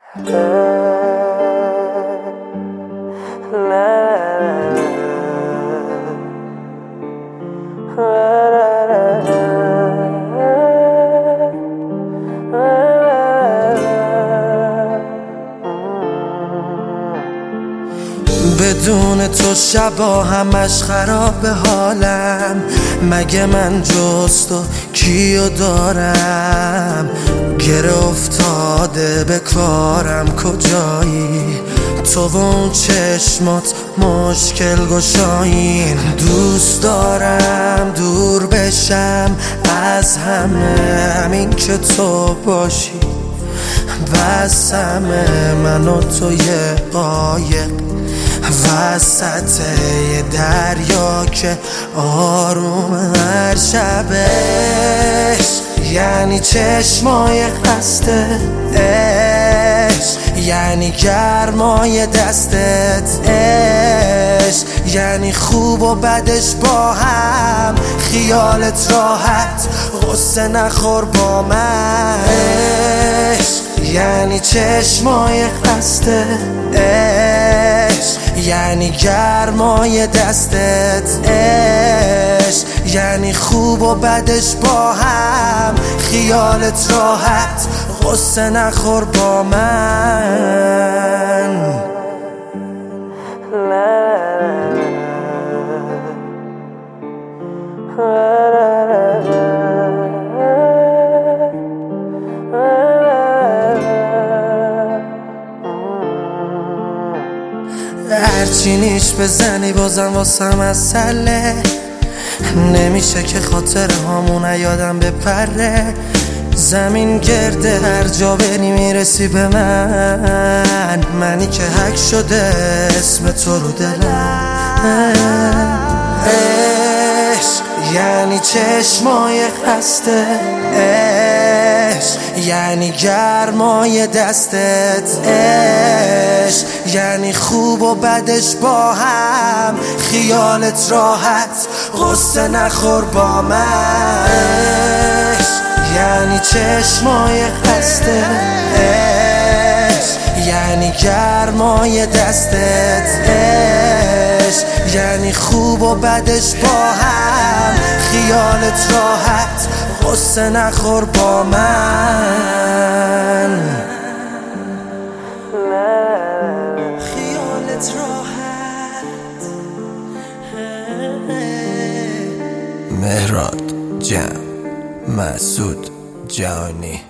بدون تو شبا همش خراب حالم. مگه من جز تو کیو دارم؟ گره افتاده به کارم کجایی؟ تو و اون چشمات مشکل گشایین. دوست دارم دور بشم از همین که تو باشی. واسمه من و تو یه قایق وسط یه دریا که آروم هر شبش. یعنی چشمای خسته عشق، یعنی گرمای دستت عشق، یعنی خوب و بدش با هم. خیالت راحت غصه نخور با من عشق. یعنی چشمای خسته عشق، یعنی گرمای دستت عشق، یعنی خوب و بدش با هم. خیالت راحت غصه نخور با من. هرچی نیش بزنی بازم واسم مسئله. نمیشه که خاطر هامون یادم بپره. زمین گرده هر جا بری میرسی به من. منی که حک شده اسم تو رو دلم. عشق یعنی چشمای خسته عشق، یعنی گرمای دستت عشق، یعنی خوب و بدش با هم. خیالت راحت غصه نخور با من عشق. یعنی چشمای خسته عشق، یعنی گرمای دستت عشق، یعنی خوب و بدش با هم. خیالت راحت غصه نخور با من. خیالت راحت. مهراد جمع مسعود جهانی.